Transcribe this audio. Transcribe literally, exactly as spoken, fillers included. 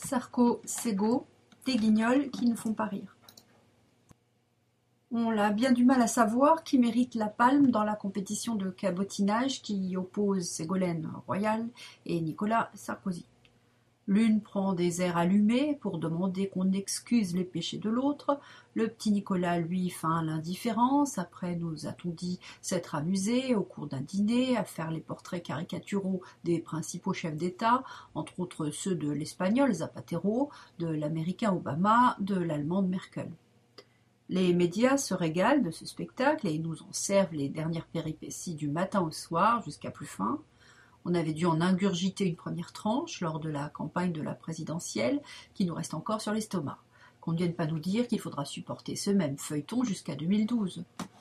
Sarko, Ségo, des guignols qui ne font pas rire. On a bien du mal à savoir qui mérite la palme dans la compétition de cabotinage qui oppose Ségolène Royal et Nicolas Sarkozy. L'une prend des airs allumés pour demander qu'on excuse les péchés de l'autre. Le petit Nicolas, lui, feint l'indifférence. Après, nous a-t-on dit s'être amusé au cours d'un dîner à faire les portraits caricaturaux des principaux chefs d'État, entre autres ceux de l'Espagnol Zapatero, de l'Américain Obama, de l'Allemande Merkel. Les médias se régalent de ce spectacle et nous en servent les dernières péripéties du matin au soir jusqu'à plus fin. On avait dû en ingurgiter une première tranche lors de la campagne de la présidentielle qui nous reste encore sur l'estomac. Qu'on ne vienne pas nous dire qu'il faudra supporter ce même feuilleton jusqu'à deux mille douze.